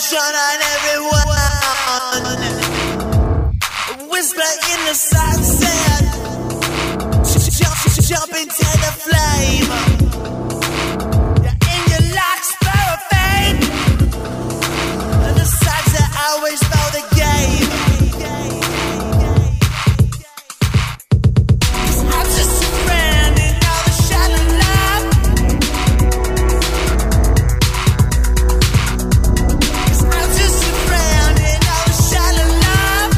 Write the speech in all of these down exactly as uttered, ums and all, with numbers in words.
shine on everyone. Whisper in the sunset, jump, jump into the flame. You're in your locks for a fame. The sides are always for the game. I'm just a friend in all the shadow love. I'm just a friend in all the shadow love.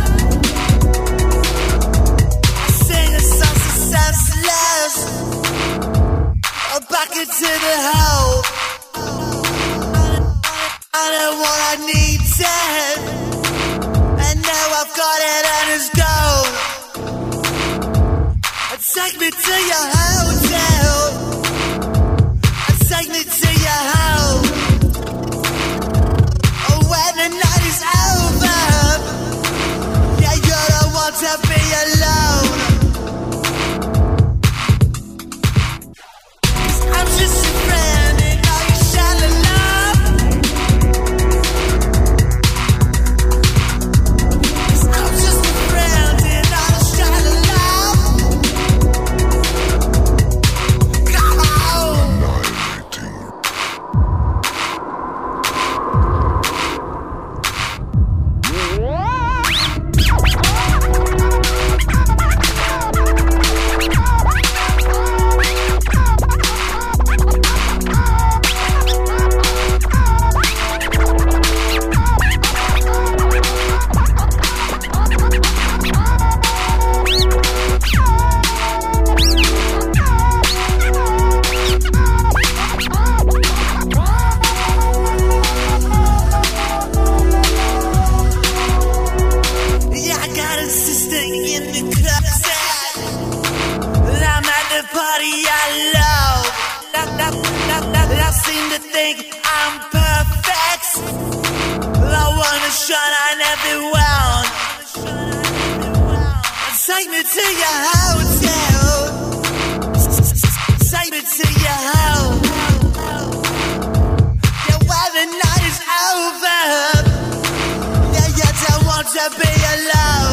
I sing a song so senseless. I'm back into the hole. I know what I needed, and now I've got it and it's gone. Take me to your hotel. Take me to your home. Oh, when the night is over, yeah, you don't want to be alone. I'm just a friend in all your shallow love. I'm just a friend in all the shallow love. Take me to your hotel. Take me to your home. Yeah, while the night is over, yeah, you don't want to be alone.